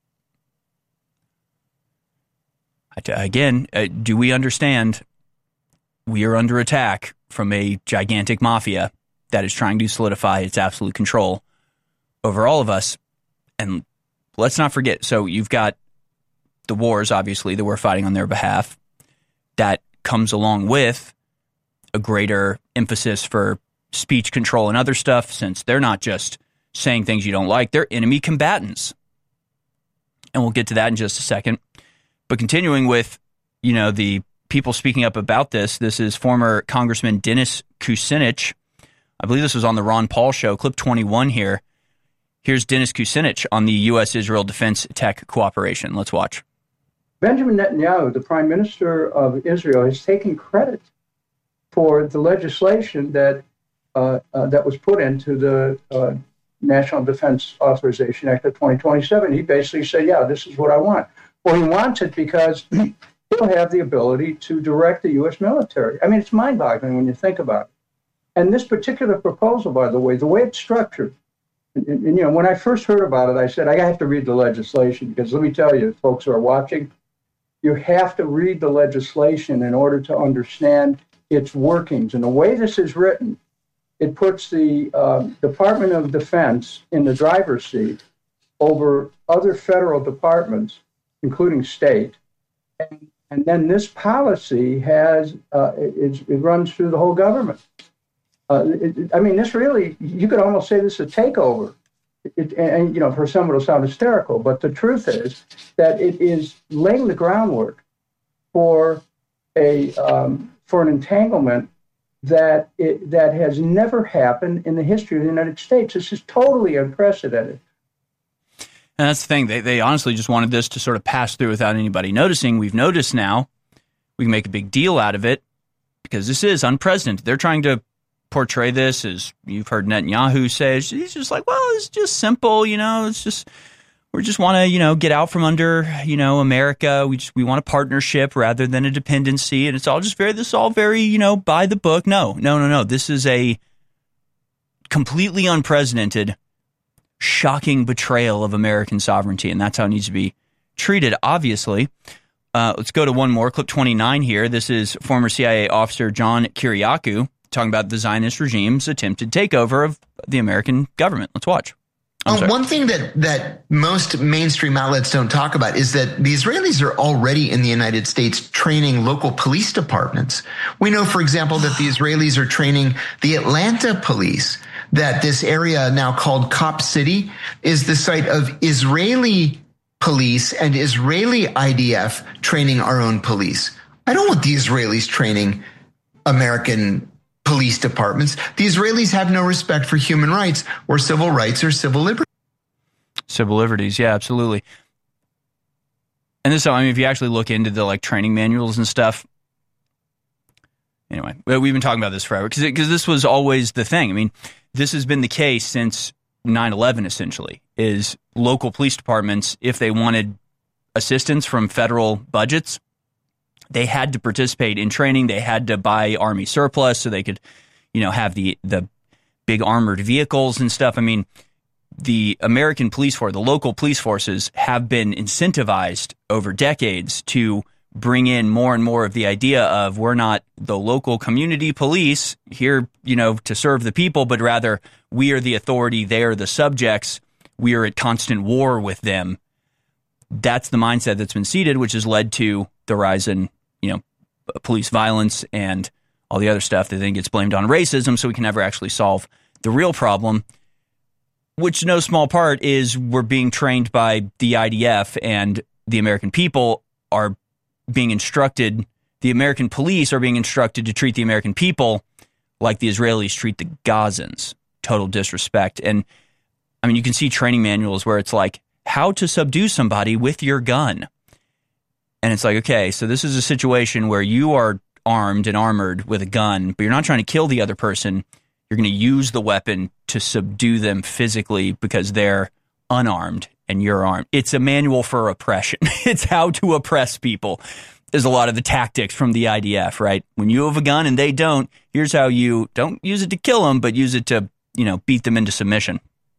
Again, do we understand we are under attack from a gigantic mafia that is trying to solidify its absolute control over all of us? And let's not forget, so you've got the wars, obviously, that we're fighting on their behalf. That comes along with a greater emphasis for speech control and other stuff, since they're not just saying things you don't like, they're enemy combatants. And we'll get to that in just a second. But continuing with, the people speaking up about this, this is former Congressman Dennis Kucinich. I believe this was on the Ron Paul show, clip 21 here. Here's Dennis Kucinich on the U.S.-Israel Defense Tech Cooperation. Let's watch. Benjamin Netanyahu, the Prime Minister of Israel, has taken credit for the legislation that was put into the National Defense Authorization Act of 2027. He basically said, yeah, this is what I want. Well, he wants it because he'll have the ability to direct the U.S. military. I mean, it's mind-boggling when you think about it. And this particular proposal, by the way it's structured, and you know, when I first heard about it, I said, I have to read the legislation, because let me tell you, folks who are watching, you have to read the legislation in order to understand its workings. And the way this is written, it puts the Department of Defense in the driver's seat over other federal departments, including state. And then this policy has, it runs through the whole government. I mean, this really, you could almost say this is a takeover. And, you know, for some it'll sound hysterical, but the truth is that it is laying the groundwork for an entanglement that has never happened in the history of the United States. This is totally unprecedented. And that's the thing. They honestly just wanted this to sort of pass through without anybody noticing. We've noticed now. We can make a big deal out of it because this is unprecedented. They're trying to portray this as, you've heard Netanyahu say, he's just like, well, it's just simple, you know, it's just, we just want to, you know, get out from under, you know, America. We want a partnership rather than a dependency. And it's all just this is all very, you know, by the book. No. This is a completely unprecedented, shocking betrayal of American sovereignty. And that's how it needs to be treated, obviously. Let's go to one more, clip 29 here. This is former CIA officer John Kiriakou talking about the Zionist regime's attempted takeover of the American government. Let's watch. One thing that most mainstream outlets don't talk about is that the Israelis are already in the United States training local police departments. We know, for example, that the Israelis are training the Atlanta police, that this area now called Cop City is the site of Israeli police and Israeli IDF training our own police. I don't want the Israelis training American police departments. The Israelis have no respect for human rights or civil liberties. Civil liberties, yeah, absolutely. And this, I mean, if you actually look into the training manuals and stuff, anyway, we've been talking about this forever because this was always the thing. I mean, this has been the case since 9/11, essentially, is local police departments, if they wanted assistance from federal budgets, they had to participate in training. They had to buy Army surplus so they could, you know, have the big armored vehicles and stuff. I mean, the American police force, the local police forces have been incentivized over decades to bring in more and more of the idea of we're not the local community police here, you know, to serve the people, but rather we are the authority. They are the subjects. We are at constant war with them. That's the mindset that's been seeded, which has led to the rise in, you know, police violence and all the other stuff that then gets blamed on racism, so we can never actually solve the real problem, which no small part is we're being trained by the IDF, and the American people are being instructed, the American police are being instructed to treat the American people like the Israelis treat the Gazans. Total disrespect. And I mean, you can see training manuals where it's like, how to subdue somebody with your gun. And it's like, okay, so this is a situation where you are armed and armored with a gun, but you're not trying to kill the other person. You're going to use the weapon to subdue them physically because they're unarmed and you're armed. It's a manual for oppression. It's how to oppress people is a lot of the tactics from the IDF, right? When you have a gun and they don't, here's how you don't use it to kill them, but use it to, you know, beat them into submission.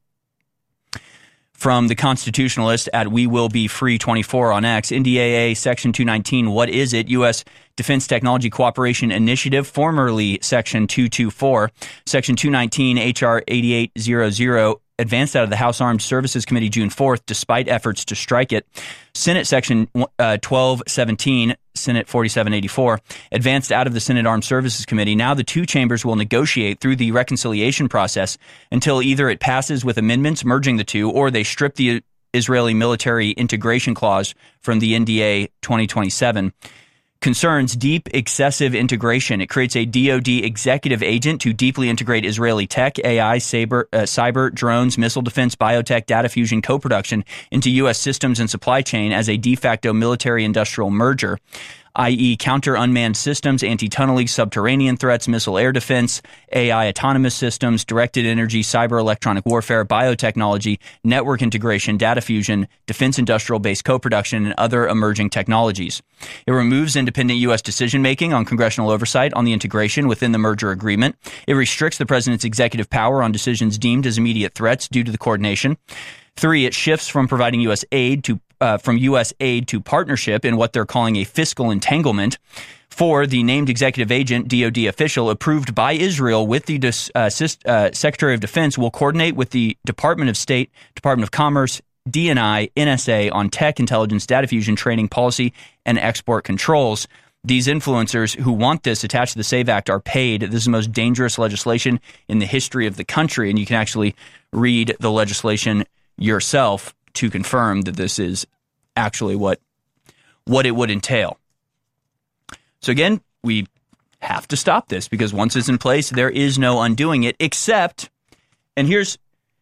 From the Constitutionalist at We Will Be Free 24 on X, NDAA Section 219, what is it? U.S. Defense Technology Cooperation Initiative, formerly Section 224. Section 219, H.R. 8800, advanced out of the House Armed Services Committee June 4th, despite efforts to strike it. Senate Section 1217, Senate 4784, advanced out of the Senate Armed Services Committee. Now the two chambers will negotiate through the reconciliation process until either it passes with amendments merging the two, or they strip the Israeli military integration clause from the NDA 2027. Concerns deep, excessive integration. It creates a DoD executive agent to deeply integrate Israeli tech, AI, cyber, drones, missile defense, biotech, data fusion, co-production into U.S. systems and supply chain as a de facto military-industrial merger. i.e. counter unmanned systems, anti-tunneling, subterranean threats, missile air defense, AI autonomous systems, directed energy, cyber electronic warfare, biotechnology, network integration, data fusion, defense industrial-based co-production, and other emerging technologies. It removes independent U.S. decision-making on congressional oversight on the integration within the merger agreement. It restricts the president's executive power on decisions deemed as immediate threats due to the coordination. 3, it shifts from providing U.S. aid to partnership in what they're calling a fiscal entanglement. 4, the named executive agent, DoD official, approved by Israel with the Secretary of Defense will coordinate with the Department of State, Department of Commerce, DNI, NSA on tech, intelligence, data fusion, training, policy, and export controls. These influencers who want this attached to the SAVE Act are paid. This is the most dangerous legislation in the history of the country, and you can actually read the legislation yourself to confirm that this is actually what it would entail. So again, we have to stop this because once it's in place, there is no undoing it, except, and here's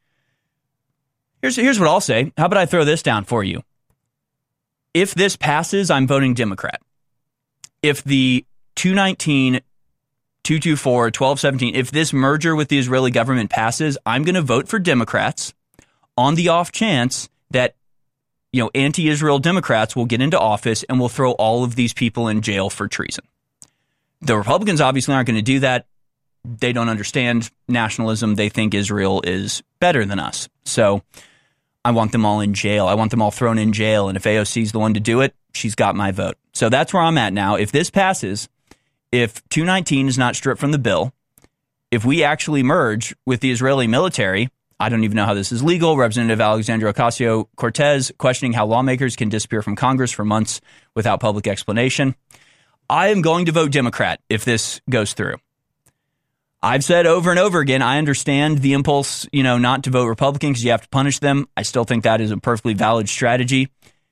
what I'll say. How about I throw this down for you? If this passes, I'm voting Democrat. If the 219, 224, 1217, if this merger with the Israeli government passes, I'm going to vote for Democrats on the off chance that, anti-Israel Democrats will get into office and will throw all of these people in jail for treason. The Republicans obviously aren't going to do that. They don't understand nationalism. They think Israel is better than us. So I want them all in jail. I want them all thrown in jail. And if AOC is the one to do it, she's got my vote. So that's where I'm at now. If this passes, if 219 is not stripped from the bill, if we actually merge with the Israeli military, I don't even know how this is legal. Representative Alexandria Ocasio-Cortez questioning how lawmakers can disappear from Congress for months without public explanation. I am going to vote Democrat if this goes through. I've said over and over again, I understand the impulse, not to vote Republican because you have to punish them. I still think that is a perfectly valid strategy.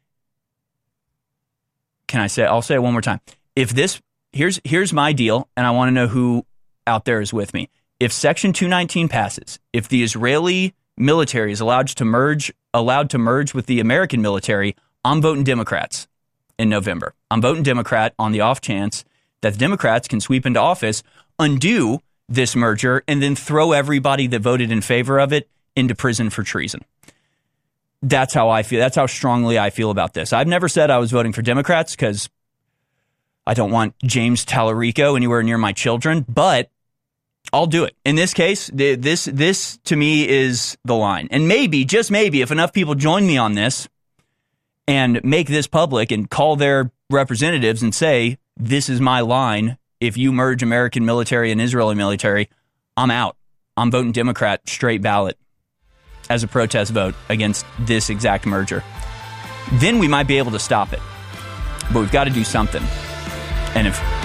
I'll say it one more time. If this, here's my deal, and I want to know who out there is with me. If Section 219 passes, if the Israeli military is allowed to merge with the American military, I'm voting Democrats in November. I'm voting Democrat on the off chance that the Democrats can sweep into office, undo this merger, and then throw everybody that voted in favor of it into prison for treason. That's how I feel. That's how strongly I feel about this. I've never said I was voting for Democrats because I don't want James Tallarico anywhere near my children, but I'll do it. In this case, this to me is the line. And maybe, just maybe, if enough people join me on this and make this public and call their representatives and say, this is my line, if you merge American military and Israeli military, I'm out. I'm voting Democrat, straight ballot, as a protest vote against this exact merger. Then we might be able to stop it. But we've got to do something. And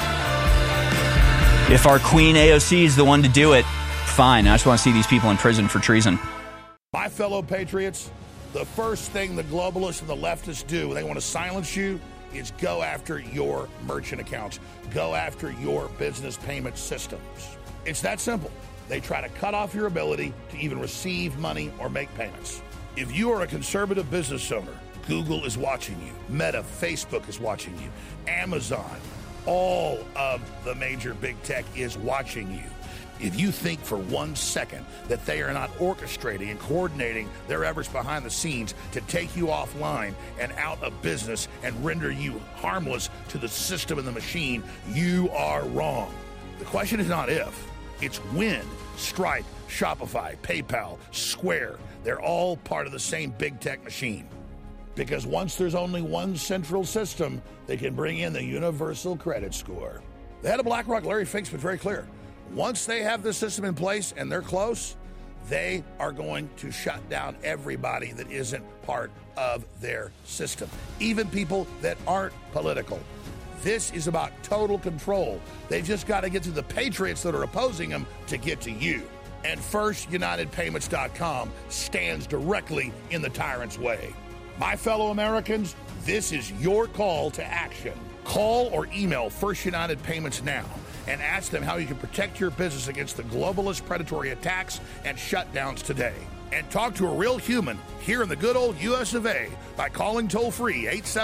if our Queen AOC is the one to do it, fine. I just want to see these people in prison for treason. My fellow patriots, the first thing the globalists and the leftists do when they want to silence you is go after your merchant accounts. Go after your business payment systems. It's that simple. They try to cut off your ability to even receive money or make payments. If you are a conservative business owner, Google is watching you. Meta, Facebook is watching you. Amazon, all of the major big tech is watching you. If you think for 1 second that they are not orchestrating and coordinating their efforts behind the scenes to take you offline and out of business and render you harmless to the system and the machine, you are wrong. The question is not if, it's when. Stripe, Shopify, PayPal, Square, they're all part of the same big tech machine. Because once there's only one central system, they can bring in the universal credit score. The head of BlackRock, Larry Fink's been very clear. Once they have this system in place and they're close, they are going to shut down everybody that isn't part of their system, even people that aren't political. This is about total control. They've just got to get to the patriots that are opposing them to get to you. And FirstUnitedPayments.com stands directly in the tyrant's way. My fellow Americans, this is your call to action. Call or email First United Payments now and ask them how you can protect your business against the globalist predatory attacks and shutdowns today. and talk to a real human here in the good old US of A by calling toll-free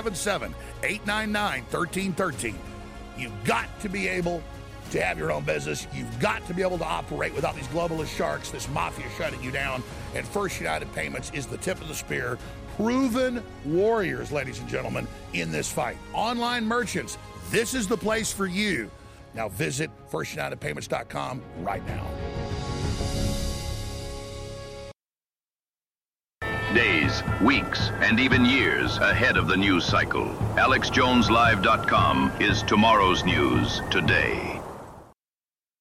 877-899-1313. You've got to be able to have your own business. You've got to be able to operate without these globalist sharks, this mafia shutting you down. And First United Payments is the tip of the spear. Proven warriors, ladies and gentlemen, in this fight. Online merchants, this is the place for you. Now visit FirstUnitedPayments.com right now. Days, weeks, and even years ahead of the news cycle. AlexJonesLive.com is tomorrow's news today.